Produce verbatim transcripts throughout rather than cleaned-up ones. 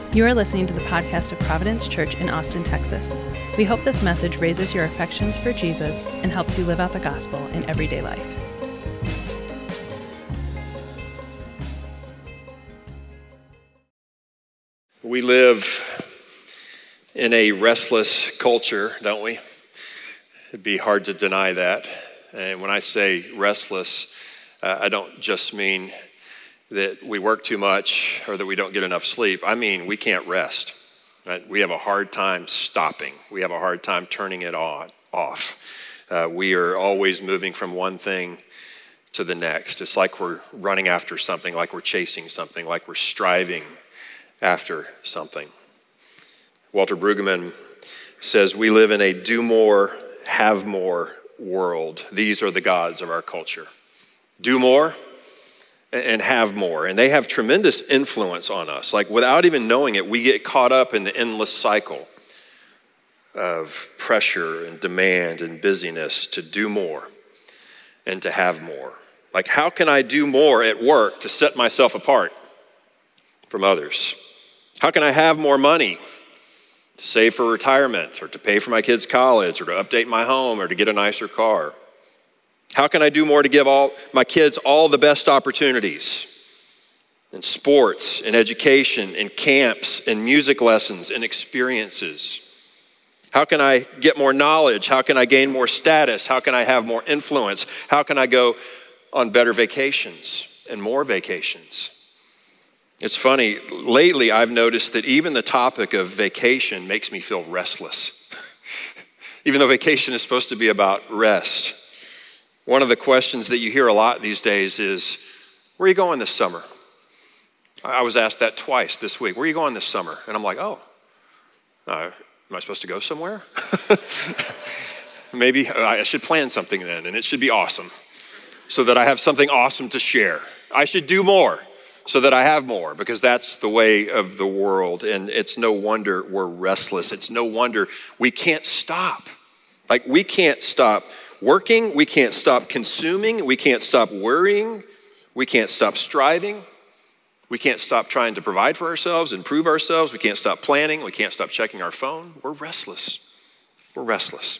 You are listening to the podcast of Providence Church in Austin, Texas. We hope this message raises your affections for Jesus and helps you live out the gospel in everyday life. We live in a restless culture, don't we? It'd be hard to deny that. And when I say restless, uh, I don't just mean that we work too much or that we don't get enough sleep. I mean, we can't rest. Right? We have a hard time stopping. We have a hard time turning it on, off. Uh, we are always moving from one thing to the next. It's like we're running after something, like we're chasing something, like we're striving after something. Walter Brueggemann says, we live in a do more, have more world. These are the gods of our culture. Do more and have more. And they have tremendous influence on us. Like without even knowing it, we get caught up in the endless cycle of pressure and demand and busyness to do more and to have more. Like, how can I do more at work to set myself apart from others? How can I have more money to save for retirement or to pay for my kids' college or to update my home or to get a nicer car? How can I do more to give all my kids all the best opportunities in sports, in education, in camps, in music lessons, in experiences? How can I get more knowledge? How can I gain more status? How can I have more influence? How can I go on better vacations and more vacations? It's funny, lately I've noticed that even the topic of vacation makes me feel restless. Even though vacation is supposed to be about rest. One of the questions that you hear a lot these days is, where are you going this summer? I was asked that twice this week. Where are you going this summer? And I'm like, oh, uh, am I supposed to go somewhere? Maybe I should plan something then, and it should be awesome so that I have something awesome to share. I should do more so that I have more, because that's the way of the world, and it's no wonder we're restless. It's no wonder we can't stop. Like, we can't stop working, we can't stop consuming, we can't stop worrying, we can't stop striving, we can't stop trying to provide for ourselves, improve ourselves, we can't stop planning, we can't stop checking our phone. We're restless. We're restless.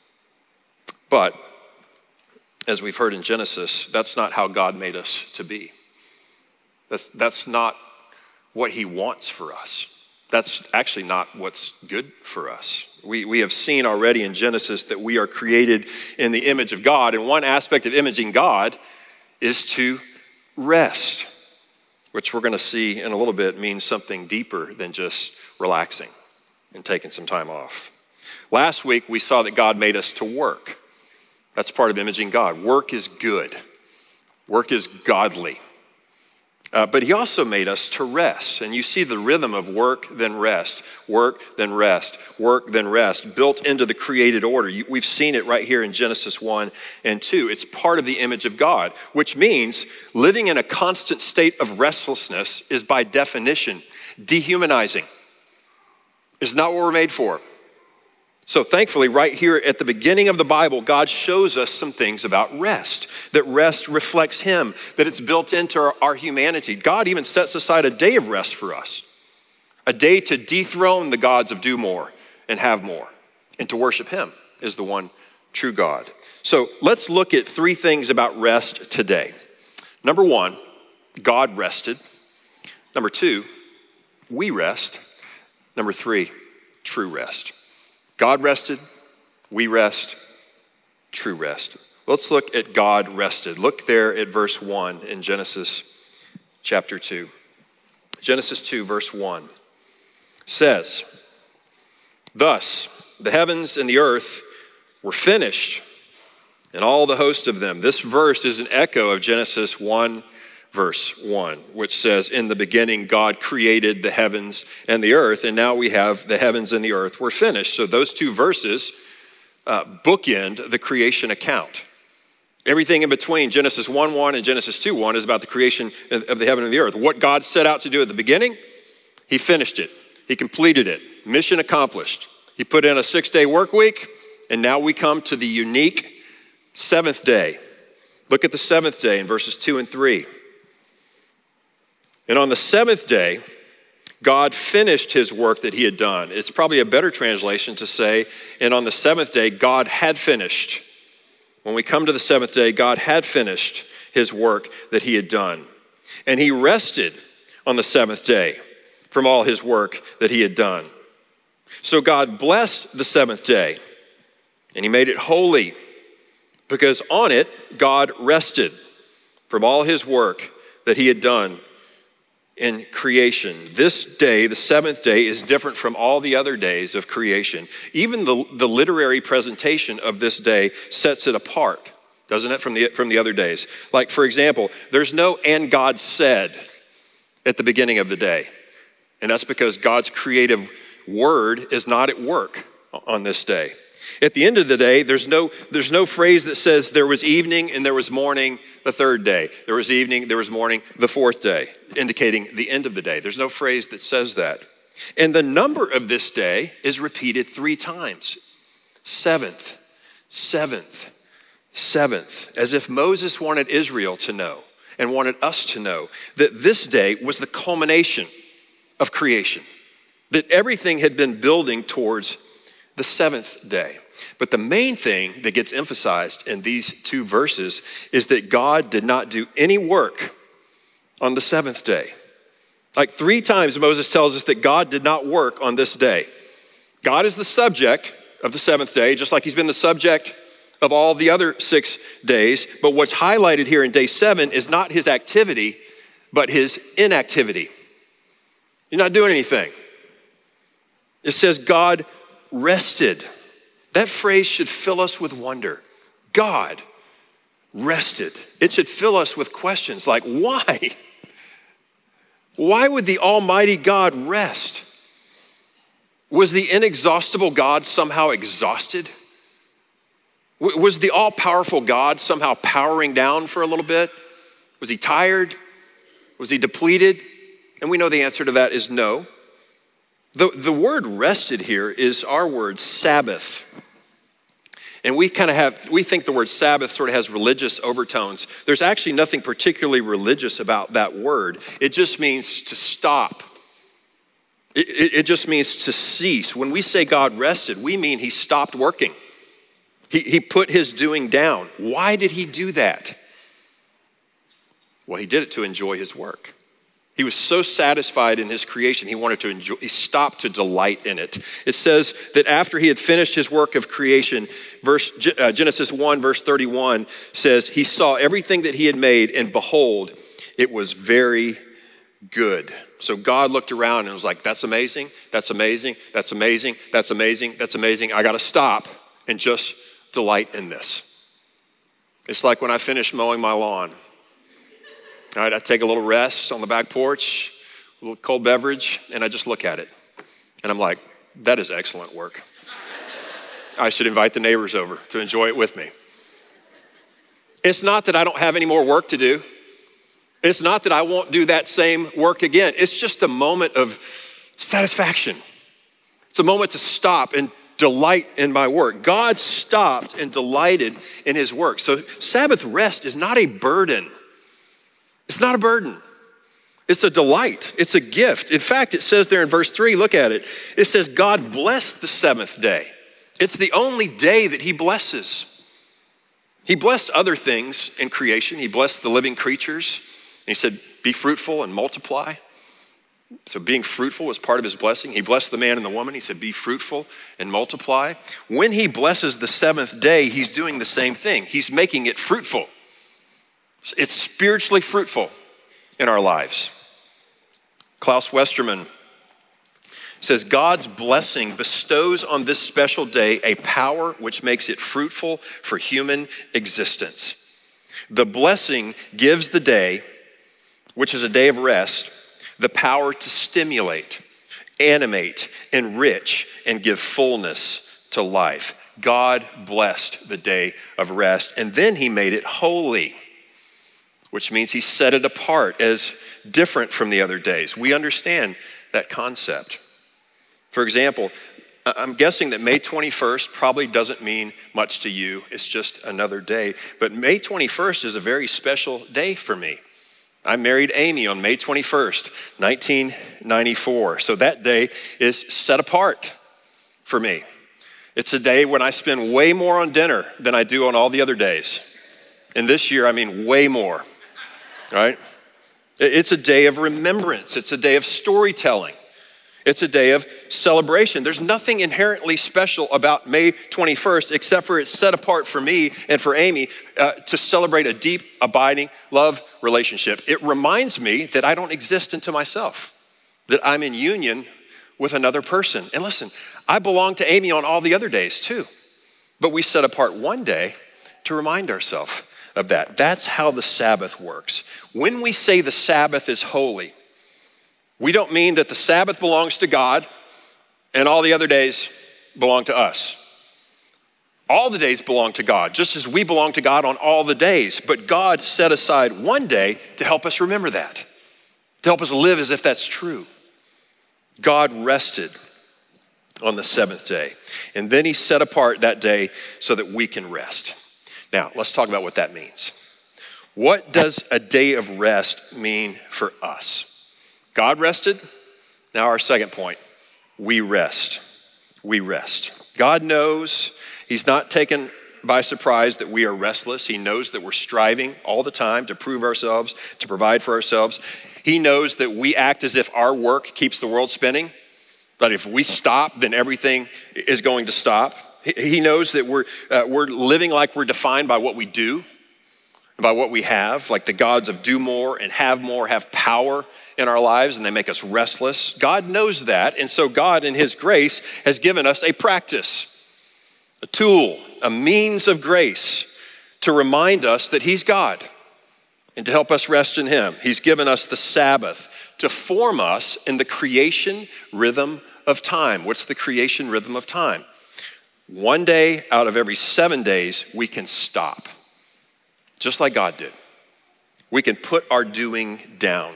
But, as we've heard in Genesis, that's not how God made us to be. That's, that's not what he wants for us. That's actually not what's good for us. We, we have seen already in Genesis that we are created in the image of God, and one aspect of imaging God is to rest, which we're going to see in a little bit means something deeper than just relaxing and taking some time off. Last week, we saw that God made us to work. That's part of imaging God. Work is good. Work is godly. Uh, but he also made us to rest. And you see the rhythm of work, then rest, work, then rest, work, then rest, built into the created order. You, we've seen it right here in Genesis one and two. It's part of the image of God, which means living in a constant state of restlessness is by definition dehumanizing. It's not what we're made for. So thankfully, right here at the beginning of the Bible, God shows us some things about rest, that rest reflects him, that it's built into our, our humanity. God even sets aside a day of rest for us, a day to dethrone the gods of do more and have more, and to worship him as the one true God. So let's look at three things about rest today. Number one, God rested. Number two, we rest. Number three, true rest. God rested, we rest, true rest. Let's look at God rested. Look there at verse one in Genesis chapter two. Genesis two, verse one says, thus the heavens and the earth were finished, and all the host of them. This verse is an echo of Genesis one, verse one, which says, in the beginning, God created the heavens and the earth, and now we have the heavens and the earth were finished. So those two verses uh, bookend the creation account. Everything in between Genesis one one and Genesis two one is about the creation of the heaven and the earth. What God set out to do at the beginning, he finished it. He completed it. Mission accomplished. He put in a six-day work week, and now we come to the unique seventh day. Look at the seventh day in verses two and three. And on the seventh day, God finished his work that he had done. It's probably a better translation to say, and on the seventh day, God had finished. When we come to the seventh day, God had finished his work that he had done. And he rested on the seventh day from all his work that he had done. So God blessed the seventh day, and he made it holy, because on it, God rested from all his work that he had done in creation. This day, the seventh day, is different from all the other days of creation. Even the, the literary presentation of this day sets it apart, doesn't it, from the, from the other days? Like, for example, there's no "and God said" at the beginning of the day. And that's because God's creative word is not at work on this day. At the end of the day, there's no, there's no phrase that says there was evening and there was morning the third day. There was evening, there was morning the fourth day, indicating the end of the day. There's no phrase that says that. And the number of this day is repeated three times. Seventh, seventh, seventh. As if Moses wanted Israel to know and wanted us to know that this day was the culmination of creation. That everything had been building towards the seventh day. But the main thing that gets emphasized in these two verses is that God did not do any work on the seventh day. Like three times Moses tells us that God did not work on this day. God is the subject of the seventh day, just like he's been the subject of all the other six days. But what's highlighted here in day seven is not his activity, but his inactivity. He's not doing anything. It says God rested. That phrase should fill us with wonder. God rested. It should fill us with questions like, why? Why would the Almighty God rest? Was the inexhaustible God somehow exhausted? Was the all-powerful God somehow powering down for a little bit? Was he tired? Was he depleted? And we know the answer to that is no. The, the word rested here is our word Sabbath. And we kind of have, we think the word Sabbath sort of has religious overtones. There's actually nothing particularly religious about that word. It just means to stop. It, it, it just means to cease. When we say God rested, we mean he stopped working. He, he put his doing down. Why did he do that? Well, he did it to enjoy his work. He was so satisfied in his creation, he wanted to enjoy, he stopped to delight in it. It says that after he had finished his work of creation, verse, uh, Genesis one, verse thirty-one says, he saw everything that he had made, and behold, it was very good. So God looked around and was like, that's amazing, that's amazing, that's amazing, that's amazing, that's amazing. I gotta stop and just delight in this. It's like when I finish mowing my lawn. All right, I take a little rest on the back porch, a little cold beverage, and I just look at it. And I'm like, that is excellent work. I should invite the neighbors over to enjoy it with me. It's not that I don't have any more work to do. It's not that I won't do that same work again. It's just a moment of satisfaction. It's a moment to stop and delight in my work. God stopped and delighted in his work. So Sabbath rest is not a burden. It's not a burden. It's a delight. It's a gift. In fact, it says there in verse three, look at it. It says, God blessed the seventh day. It's the only day that he blesses. He blessed other things in creation. He blessed the living creatures. And he said, be fruitful and multiply. So being fruitful was part of his blessing. He blessed the man and the woman. He said, be fruitful and multiply. When he blesses the seventh day, he's doing the same thing. He's making it fruitful. It's spiritually fruitful in our lives. Klaus Westerman says, God's blessing bestows on this special day a power which makes it fruitful for human existence. The blessing gives the day, which is a day of rest, the power to stimulate, animate, enrich, and give fullness to life. God blessed the day of rest, and then he made it holy, which means he set it apart as different from the other days. We understand that concept. For example, I'm guessing that May twenty-first probably doesn't mean much to you. It's just another day. But May twenty-first is a very special day for me. I married Amy on May twenty-first, nineteen ninety-four. So that day is set apart for me. It's a day when I spend way more on dinner than I do on all the other days. And this year, I mean way more, right? It's a day of remembrance. It's a day of storytelling. It's a day of celebration. There's nothing inherently special about May twenty-first except for it's set apart for me and for Amy uh, to celebrate a deep, abiding love relationship. It reminds me that I don't exist unto myself, that I'm in union with another person. And listen, I belong to Amy on all the other days too, but we set apart one day to remind ourselves of that. That's how the Sabbath works. When we say the Sabbath is holy, we don't mean that the Sabbath belongs to God and all the other days belong to us. All the days belong to God, just as we belong to God on all the days. But God set aside one day to help us remember that, to help us live as if that's true. God rested on the seventh day, and then he set apart that day so that we can rest. Now, let's talk about what that means. What does a day of rest mean for us? God rested. Now our second point, we rest. We rest. God knows. He's not taken by surprise that we are restless. He knows that we're striving all the time to prove ourselves, to provide for ourselves. He knows that we act as if our work keeps the world spinning, but if we stop, then everything is going to stop. He knows that we're uh, we're living like we're defined by what we do, by what we have, like the gods of do more and have more have power in our lives, and they make us restless. God knows that, and so God in his grace has given us a practice, a tool, a means of grace to remind us that he's God and to help us rest in him. He's given us the Sabbath to form us in the creation rhythm of time. What's the creation rhythm of time? One day out of every seven days, we can stop. Just like God did. We can put our doing down.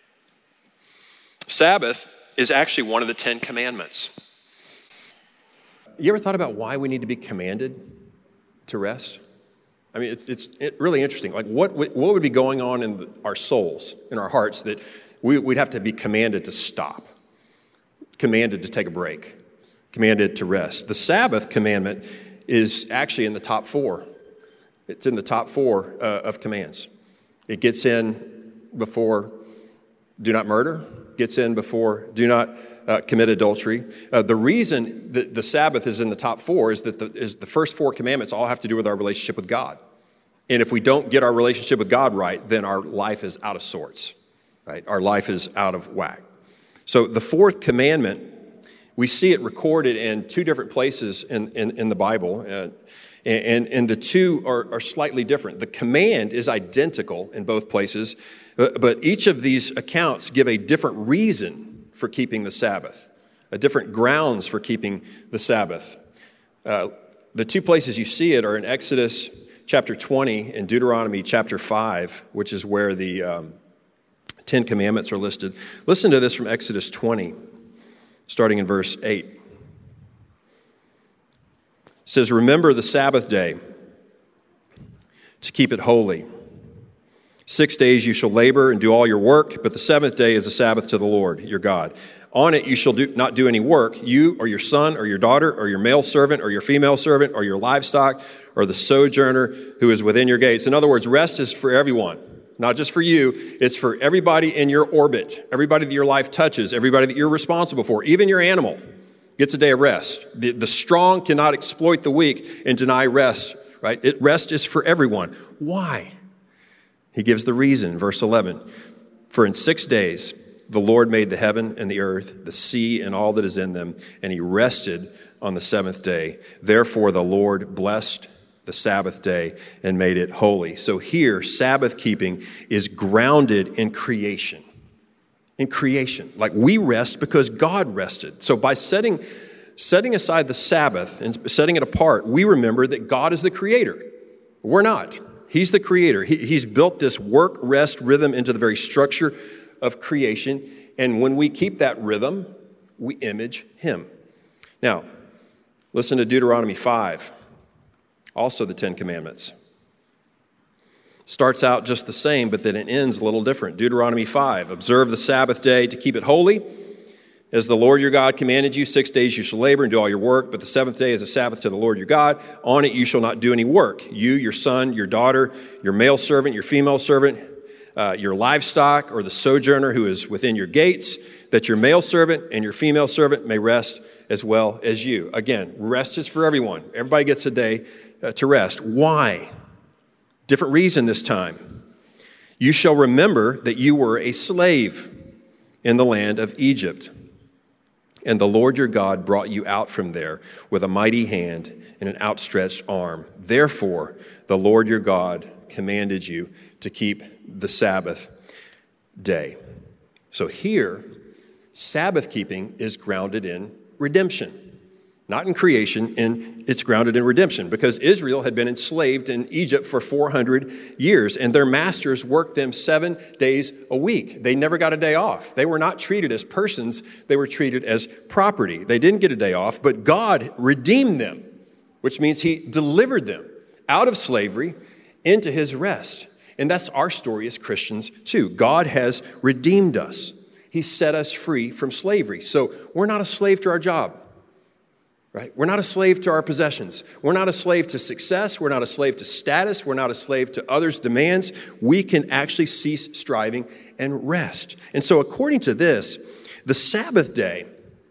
Sabbath is actually one of the Ten Commandments. You ever thought about why we need to be commanded to rest? I mean, it's it's really interesting. Like, what what would be going on in our souls, in our hearts, that we, we'd have to be commanded to stop, commanded to take a break, commanded to rest? The Sabbath commandment is actually in the top four. It's in the top four uh, of commands. It gets in before do not murder, gets in before do not uh, commit adultery. Uh, the reason that the Sabbath is in the top four is that the, is the first four commandments all have to do with our relationship with God. And if we don't get our relationship with God right, then our life is out of sorts, right? Our life is out of whack. So the fourth commandment, we see it recorded in two different places in, in, in the Bible. Uh, And, and the two are, are slightly different. The command is identical in both places, but, but each of these accounts give a different reason for keeping the Sabbath, a different grounds for keeping the Sabbath. Uh, the two places you see it are in Exodus chapter twenty and Deuteronomy chapter five, which is where the um, Ten Commandments are listed. Listen to this from Exodus twenty, starting in verse eight. It says, remember the Sabbath day to keep it holy. Six days you shall labor and do all your work, but the seventh day is a Sabbath to the Lord, your God. On it you shall do, not do any work, you or your son or your daughter or your male servant or your female servant or your livestock or the sojourner who is within your gates. In other words, rest is for everyone, not just for you. It's for everybody in your orbit, everybody that your life touches, everybody that you're responsible for, even your animal gets a day of rest. The, the strong cannot exploit the weak and deny rest, right? It, rest is for everyone. Why? He gives the reason, verse eleven. For in six days the Lord made the heaven and the earth, the sea and all that is in them, and he rested on the seventh day. Therefore the Lord blessed the Sabbath day and made it holy. So here, Sabbath keeping is grounded in creation. In creation. Like we rest because God rested. So by setting, setting aside the Sabbath and setting it apart, we remember that God is the creator. We're not. He's the creator. He, he's built this work-rest rhythm into the very structure of creation. And when we keep that rhythm, we image him. Now, listen to Deuteronomy five, also the Ten Commandments. Starts out just the same, but then it ends a little different. Deuteronomy five, observe the Sabbath day to keep it holy. As the Lord your God commanded you, six days you shall labor and do all your work, but the seventh day is a Sabbath to the Lord your God. On it you shall not do any work. You, your son, your daughter, your male servant, your female servant, uh, your livestock, or the sojourner who is within your gates, that your male servant and your female servant may rest as well as you. Again, rest is for everyone. Everybody gets a day uh, to rest. Why? Different reason this time. You shall remember that you were a slave in the land of Egypt, and the Lord your God brought you out from there with a mighty hand and an outstretched arm. Therefore, the Lord your God commanded you to keep the Sabbath day. So here, Sabbath keeping is grounded in redemption. Not in creation, in, it's grounded in redemption, because Israel had been enslaved in Egypt for four hundred years, and their masters worked them seven days a week. They never got a day off. They were not treated as persons. They were treated as property. They didn't get a day off, but God redeemed them, which means he delivered them out of slavery into his rest. And that's our story as Christians too. God has redeemed us. He set us free from slavery. So we're not a slave to our job. Right? We're not a slave to our possessions. We're not a slave to success. We're not a slave to status. We're not a slave to others' demands. We can actually cease striving and rest. And so according to this, the Sabbath day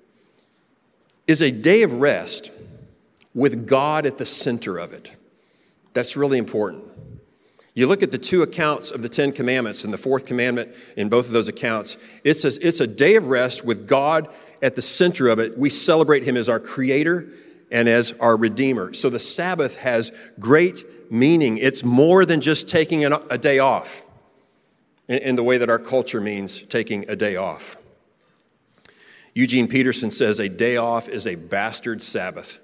is a day of rest with God at the center of it. That's really important. You look at the two accounts of the Ten Commandments and the fourth commandment in both of those accounts, it's a, it's a day of rest with God at the center of it. We celebrate him as our creator and as our redeemer. So the Sabbath has great meaning. It's more than just taking a, a day off in, in the way that our culture means taking a day off. Eugene Peterson says a day off is a bastard Sabbath.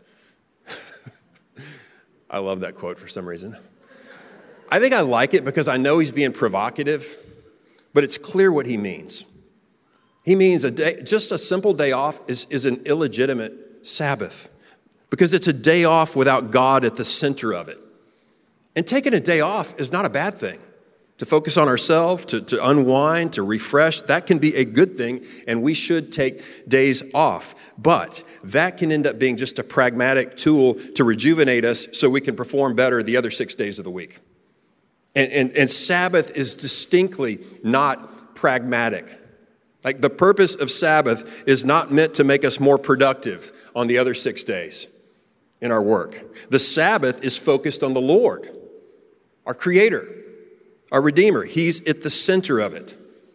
I love that quote for some reason. I think I like it because I know he's being provocative, but it's clear what he means. He means a day, just a simple day off is, is an illegitimate Sabbath because it's a day off without God at the center of it. And taking a day off is not a bad thing. To focus on ourselves, to, to unwind, to refresh, that can be a good thing, and we should take days off. But that can end up being just a pragmatic tool to rejuvenate us so we can perform better the other six days of the week. And, and, and Sabbath is distinctly not pragmatic. Like the purpose of Sabbath is not meant to make us more productive on the other six days in our work. The Sabbath is focused on the Lord, our Creator, our Redeemer. He's at the center of it.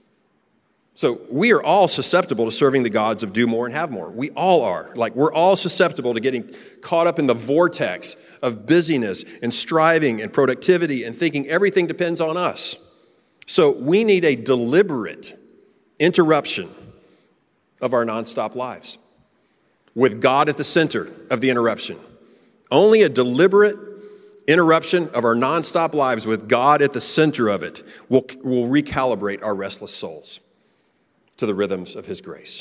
So we are all susceptible to serving the gods of do more and have more. We all are. Like we're all susceptible to getting caught up in the vortex of busyness and striving and productivity and thinking everything depends on us. So we need a deliberate interruption of our nonstop lives with God at the center of the interruption. Only a deliberate interruption of our nonstop lives with God at the center of it will, will recalibrate our restless souls to the rhythms of his grace.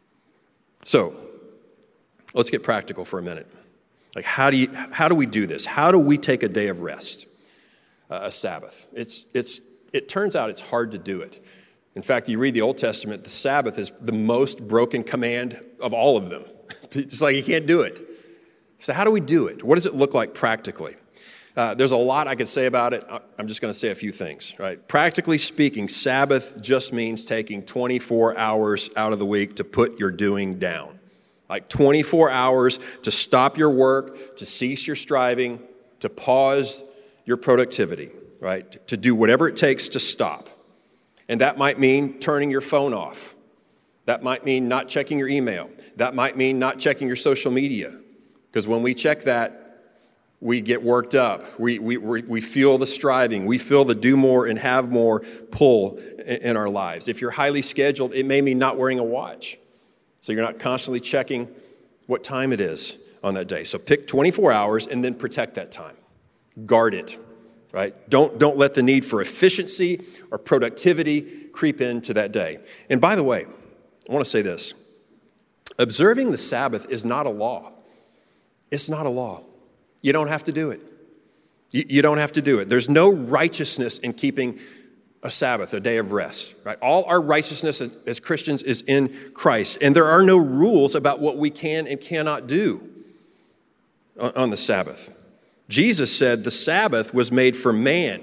So, let's get practical for a minute. Like, how do you, how do we do this? How do we take a day of rest, uh, a Sabbath? It's, it's, it turns out it's hard to do it. In fact, you read the Old Testament, the Sabbath is the most broken command of all of them. It's like you can't do it. So how do we do it? What does it look like practically? Uh, there's a lot I could say about it. I'm just going to say a few things, right? Practically speaking, Sabbath just means taking twenty-four hours out of the week to put your doing down. Like twenty-four hours to stop your work, to cease your striving, to pause your productivity, right? To do whatever it takes to stop. And that might mean turning your phone off. That might mean not checking your email. That might mean not checking your social media. Because when we check that, we get worked up. We, we, we feel the striving. We feel the do more and have more pull in our lives. If you're highly scheduled, it may mean not wearing a watch. So you're not constantly checking what time it is on that day. So pick twenty-four hours and then protect that time. Guard it, right? Don't, don't let the need for efficiency or productivity creep into that day. And by the way, I want to say this. Observing the Sabbath is not a law. It's not a law. You don't have to do it. You, you don't have to do it. There's no righteousness in keeping a Sabbath, a day of rest, right? All our righteousness as Christians is in Christ, and there are no rules about what we can and cannot do on, on the Sabbath. Jesus said the Sabbath was made for man,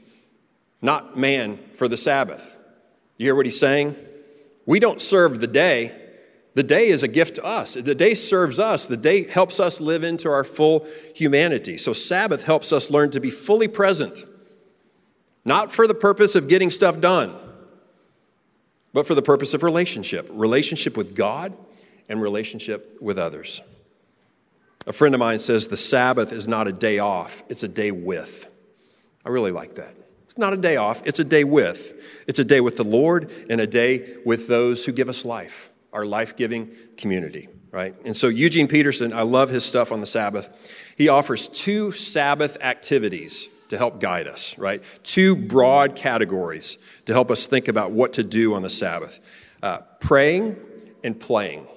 not man for the Sabbath. You hear what he's saying? We don't serve the day. The day is a gift to us. The day serves us. The day helps us live into our full humanity. So Sabbath helps us learn to be fully present, not for the purpose of getting stuff done, but for the purpose of relationship, relationship with God and relationship with others. A friend of mine says the Sabbath is not a day off, it's a day with. I really like that. It's not a day off, it's a day with. It's a day with the Lord and a day with those who give us life, our life-giving community, right? And so Eugene Peterson, I love his stuff on the Sabbath. He offers two Sabbath activities to help guide us, right? Two broad categories to help us think about what to do on the Sabbath. Uh, praying and playing.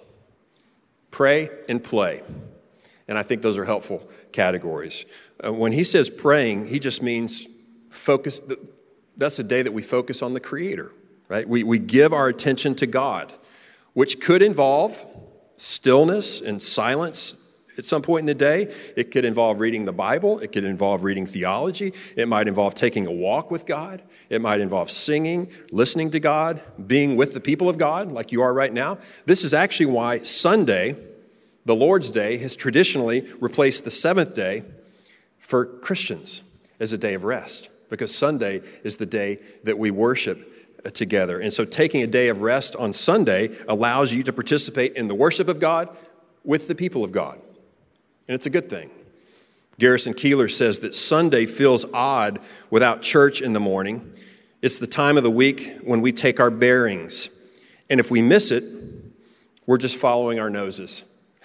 Pray and play. And I think those are helpful categories. Uh, when he says praying, he just means focus. That's a day that we focus on the Creator, right? We, we give our attention to God, which could involve stillness and silence at some point in the day. It could involve reading the Bible. It could involve reading theology. It might involve taking a walk with God. It might involve singing, listening to God, being with the people of God like you are right now. This is actually why Sunday, the Lord's Day, has traditionally replaced the seventh day for Christians as a day of rest, because Sunday is the day that we worship together. And so taking a day of rest on Sunday allows you to participate in the worship of God with the people of God. And it's a good thing. Garrison Keillor says that Sunday feels odd without church in the morning. It's the time of the week when we take our bearings. And if we miss it, we're just following our noses.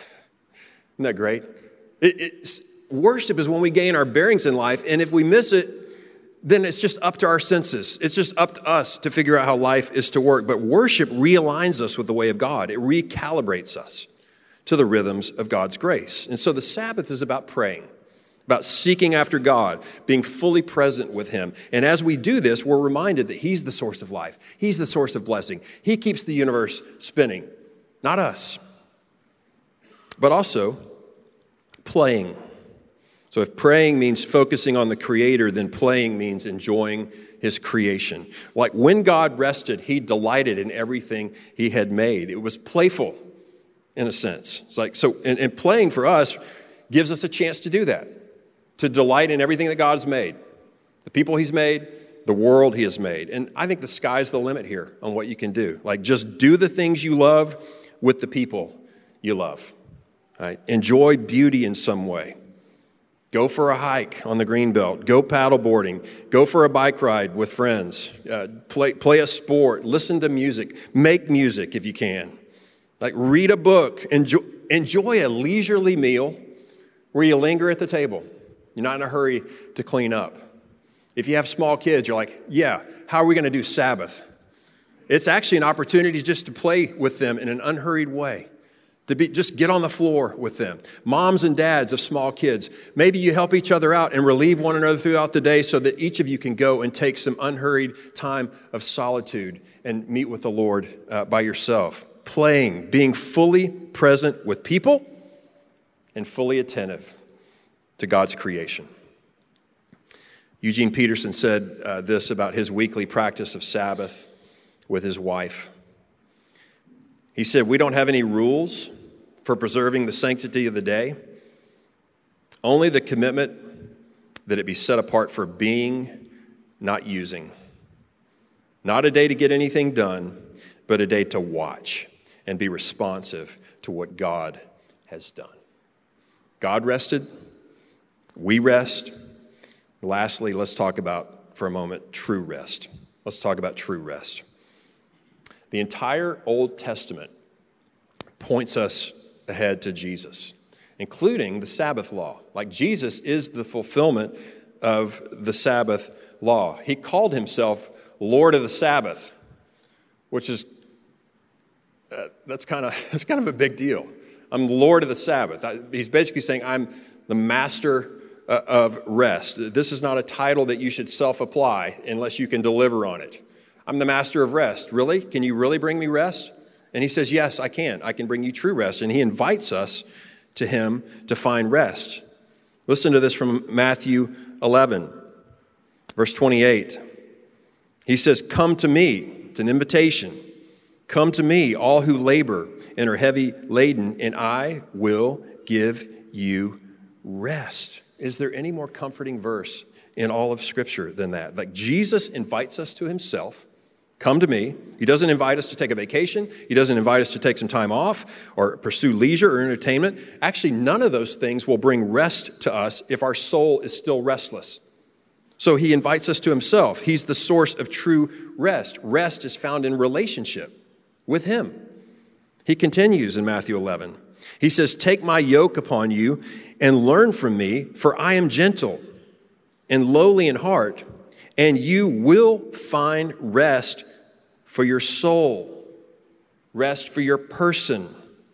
Isn't that great? It, it's, worship is when we gain our bearings in life. And if we miss it, then it's just up to our senses. It's just up to us to figure out how life is to work. But worship realigns us with the way of God. It recalibrates us to the rhythms of God's grace. And so the Sabbath is about praying, about seeking after God, being fully present with Him. And as we do this, we're reminded that He's the source of life. He's the source of blessing. He keeps the universe spinning, not us. But also playing. So if praying means focusing on the Creator, then playing means enjoying His creation. Like when God rested, He delighted in everything He had made. It was playful, in a sense. It's like, so, and, and playing for us gives us a chance to do that, to delight in everything that God's made, the people He's made, the world He has made. And I think the sky's the limit here on what you can do. Like, just do the things you love with the people you love. Right? Enjoy beauty in some way. Go for a hike on the Greenbelt. Go paddleboarding. Go for a bike ride with friends. Uh, play, play a sport. Listen to music. Make music if you can. Like, read a book. Enjoy, enjoy a leisurely meal where you linger at the table. You're not in a hurry to clean up. If you have small kids, you're like, yeah, how are we going to do Sabbath? It's actually an opportunity just to play with them in an unhurried way. To be, just get on the floor with them. Moms and dads of small kids, maybe you help each other out and relieve one another throughout the day so that each of you can go and take some unhurried time of solitude and meet with the Lord uh, by yourself. Playing, being fully present with people and fully attentive to God's creation. Eugene Peterson said uh, this about his weekly practice of Sabbath with his wife. He said, we don't have any rules for preserving the sanctity of the day, only the commitment that it be set apart for being, not using. Not a day to get anything done, but a day to watch and be responsive to what God has done. God rested, we rest. Lastly, let's talk about, for a moment, true rest. Let's talk about true rest. The entire Old Testament points us ahead to Jesus, including the Sabbath law. Like, Jesus is the fulfillment of the Sabbath law. He called himself Lord of the Sabbath, which is, uh, that's kind of that's kind of a big deal. I'm Lord of the Sabbath. I, he's basically saying I'm the master uh, of rest. This is not a title that you should self-apply unless you can deliver on it. I'm the master of rest. Really? Can you really bring me rest? And he says, yes, I can. I can bring you true rest. And he invites us to him to find rest. Listen to this from Matthew eleven, verse twenty-eight. He says, come to me. It's an invitation. Come to me, all who labor and are heavy laden, and I will give you rest. Is there any more comforting verse in all of Scripture than that? Like Jesus invites us to himself. Come to me. He doesn't invite us to take a vacation. He doesn't invite us to take some time off or pursue leisure or entertainment. Actually, none of those things will bring rest to us if our soul is still restless. So he invites us to himself. He's the source of true rest. Rest is found in relationship with him. He continues in Matthew eleven. He says, take my yoke upon you and learn from me, for I am gentle and lowly in heart, and you will find rest for your soul, rest for your person,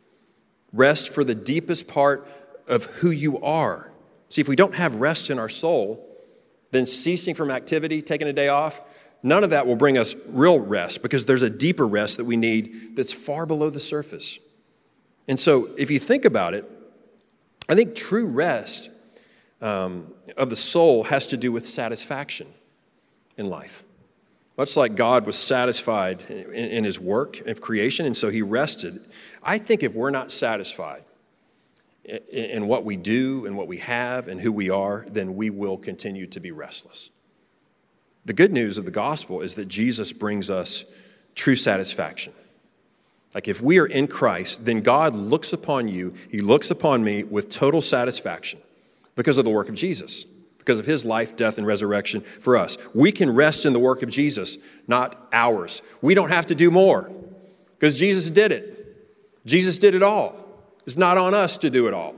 rest for the deepest part of who you are. See, if we don't have rest in our soul, then ceasing from activity, taking a day off, none of that will bring us real rest, because there's a deeper rest that we need that's far below the surface. And so if you think about it, I think true rest um, of the soul has to do with satisfaction in life. Much like God was satisfied in, in his work of creation, and so he rested. I think if we're not satisfied in, in what we do and what we have and who we are, then we will continue to be restless. The good news of the gospel is that Jesus brings us true satisfaction. Like if we are in Christ, then God looks upon you, he looks upon me with total satisfaction because of the work of Jesus, because of his life, death, and resurrection for us. We can rest in the work of Jesus, not ours. We don't have to do more because Jesus did it. Jesus did it all. It's not on us to do it all.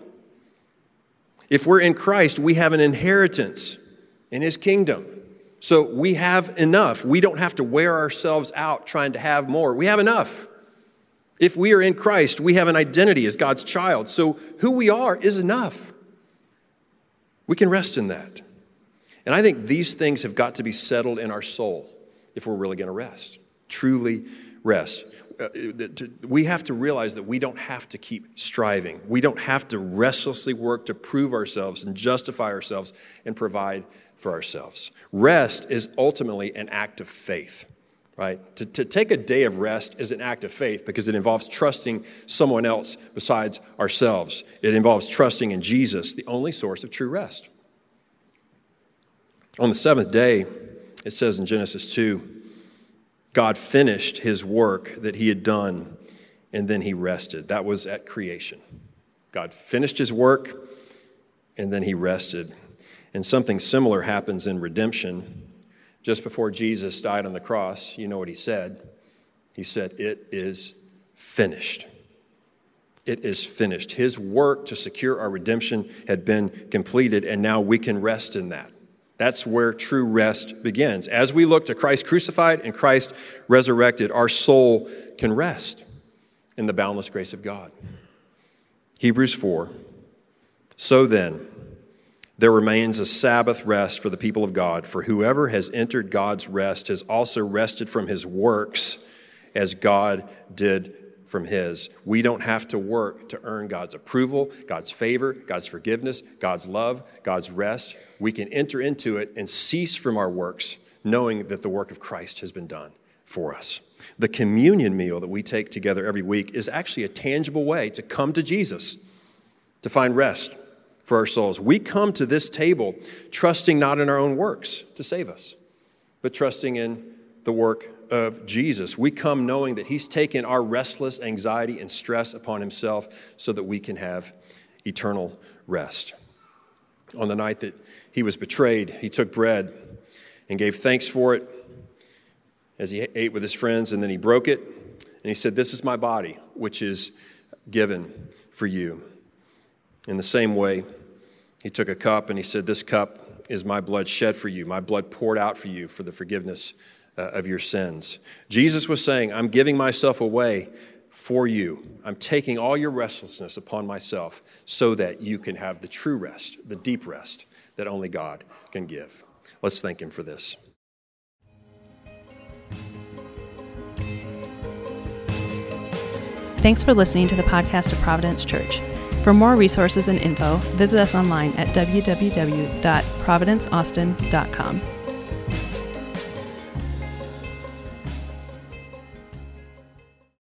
If we're in Christ, we have an inheritance in his kingdom. So we have enough. We don't have to wear ourselves out trying to have more. We have enough. If we are in Christ, we have an identity as God's child. So who we are is enough. We can rest in that. And I think these things have got to be settled in our soul if we're really going to rest, truly rest. Uh, we have to realize that we don't have to keep striving. We don't have to restlessly work to prove ourselves and justify ourselves and provide for ourselves. Rest is ultimately an act of faith. Right? To, to take a day of rest is an act of faith because it involves trusting someone else besides ourselves. It involves trusting in Jesus, the only source of true rest. On the seventh day, it says in Genesis two, God finished his work that he had done, and then he rested. That was at creation. God finished his work, and then he rested. And something similar happens in redemption. Just before Jesus died on the cross, you know what he said? He said, it is finished. It is finished. His work to secure our redemption had been completed, and now we can rest in that. That's where true rest begins. As we look to Christ crucified and Christ resurrected, our soul can rest in the boundless grace of God. Hebrews four, so then, there remains a Sabbath rest for the people of God, for whoever has entered God's rest has also rested from his works as God did from his. We don't have to work to earn God's approval, God's favor, God's forgiveness, God's love, God's rest. We can enter into it and cease from our works, knowing that the work of Christ has been done for us. The communion meal that we take together every week is actually a tangible way to come to Jesus, to find rest for our souls. We come to this table trusting not in our own works to save us, but trusting in the work of Jesus. We come knowing that he's taken our restless anxiety and stress upon himself so that we can have eternal rest. On the night that he was betrayed, he took bread and gave thanks for it as he ate with his friends, and then he broke it, and he said, "This is my body, which is given for you." In the same way, he took a cup and he said, "This cup is my blood shed for you, my blood poured out for you for the forgiveness uh, of your sins." Jesus was saying, I'm giving myself away for you. I'm taking all your restlessness upon myself so that you can have the true rest, the deep rest that only God can give. Let's thank him for this. Thanks for listening to the podcast of Providence Church. For more resources and info, visit us online at w w w dot providence austin dot com.